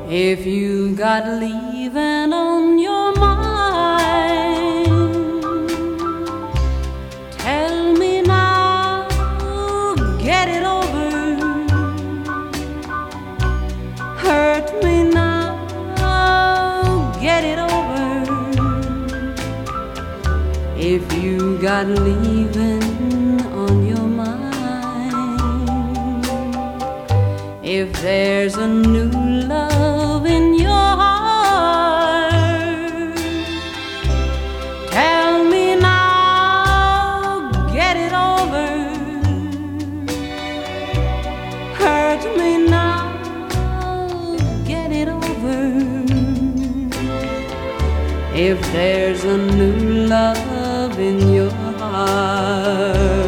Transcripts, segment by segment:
If you got leaving on your mind, tell me now, get it over. Hurt me now, get it over. If you got leaving on your mind, if there's a new love in your heart, tell me now, get it over. Hurt me now, get it over. If there's a new love in your heart,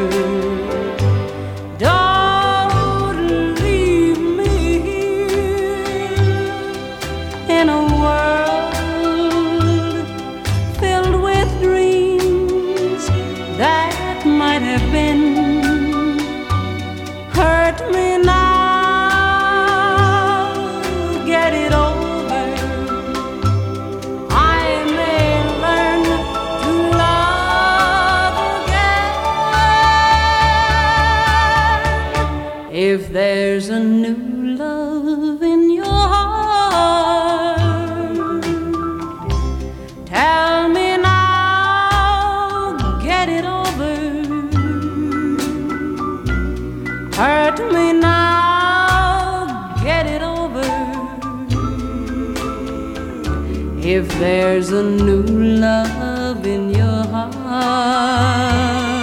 in a world filled with dreams that might have been. Hurt me now, get it over. I may learn to love again. If there's a new love in your heart, tell me now, get it over. Hurt me now, get it over. If there's a new love in your heart.